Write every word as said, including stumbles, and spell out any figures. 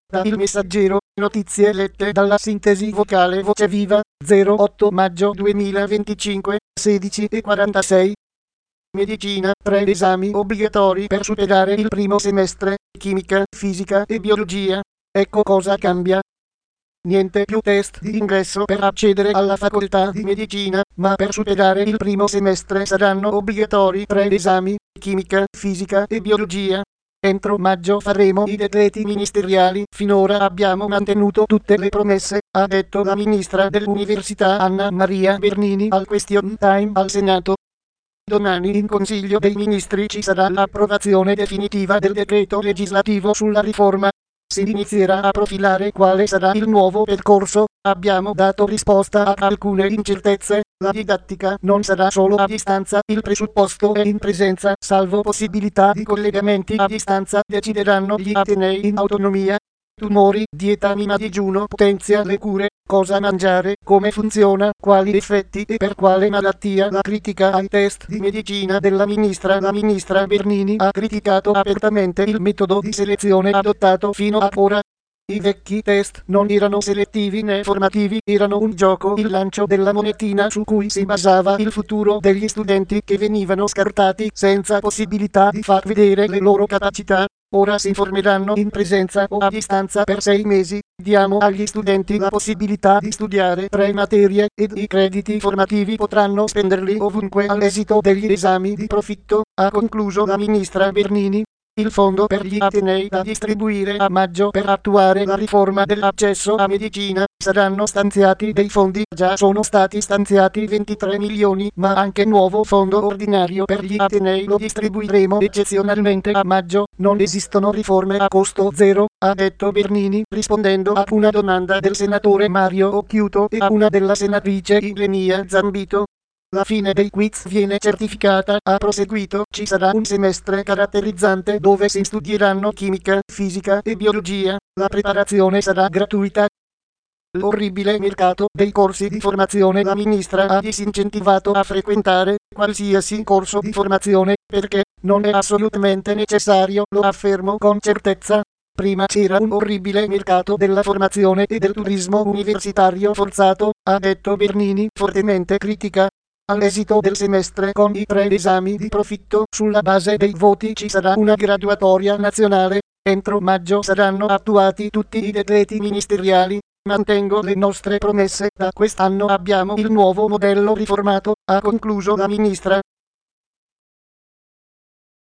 Da Il Messaggero, notizie lette dalla sintesi vocale Voce Viva, zero otto maggio duemilaventicinque, sedici e quarantasei. Medicina, tre esami obbligatori per superare il primo semestre, chimica, fisica e biologia. Ecco cosa cambia. Niente più test di ingresso per accedere alla facoltà di medicina, ma per superare il primo semestre saranno obbligatori tre esami, chimica, fisica e biologia. Entro maggio faremo i decreti ministeriali, finora abbiamo mantenuto tutte le promesse, ha detto la ministra dell'Università Anna Maria Bernini al Question Time al Senato. Domani in Consiglio dei Ministri ci sarà l'approvazione definitiva del decreto legislativo sulla riforma. Si inizierà a profilare quale sarà il nuovo percorso. Abbiamo dato risposta a alcune incertezze. La didattica non sarà solo a distanza, il presupposto è in presenza, salvo possibilità di collegamenti a distanza, decideranno gli atenei in autonomia. Tumori, dieta anima digiuno potenzia le cure, cosa mangiare, come funziona, quali effetti e per quale malattia. La critica ai test di medicina della ministra. La ministra Bernini ha criticato apertamente il metodo di selezione adottato fino ad ora. I vecchi test non erano selettivi né formativi, erano un gioco, il lancio della monetina su cui si basava il futuro degli studenti che venivano scartati senza possibilità di far vedere le loro capacità. Ora si formeranno in presenza o a distanza per sei mesi. Diamo agli studenti la possibilità di studiare tre materie ed i crediti formativi potranno spenderli ovunque all'esito degli esami di profitto, ha concluso la ministra Bernini. Il fondo per gli atenei da distribuire a maggio per attuare la riforma dell'accesso a medicina. Saranno stanziati dei fondi, già sono stati stanziati ventitré milioni, ma anche nuovo fondo ordinario per gli atenei lo distribuiremo eccezionalmente a maggio. Non esistono riforme a costo zero, ha detto Bernini, rispondendo a una domanda del senatore Mario Occhiuto e a una della senatrice Ilenia Zambito. La fine dei quiz viene certificata, ha proseguito, ci sarà un semestre caratterizzante dove si studieranno chimica, fisica e biologia, la preparazione sarà gratuita. L'orribile mercato dei corsi di formazione. La ministra ha disincentivato a frequentare qualsiasi corso di formazione, perché non è assolutamente necessario, lo affermo con certezza. Prima c'era un orribile mercato della formazione e del turismo universitario forzato, ha detto Bernini, fortemente critica. All'esito del semestre con i tre esami di profitto, sulla base dei voti ci sarà una graduatoria nazionale. Entro maggio saranno attuati tutti i decreti ministeriali. Mantengo le nostre promesse, da quest'anno abbiamo il nuovo modello riformato, ha concluso la ministra.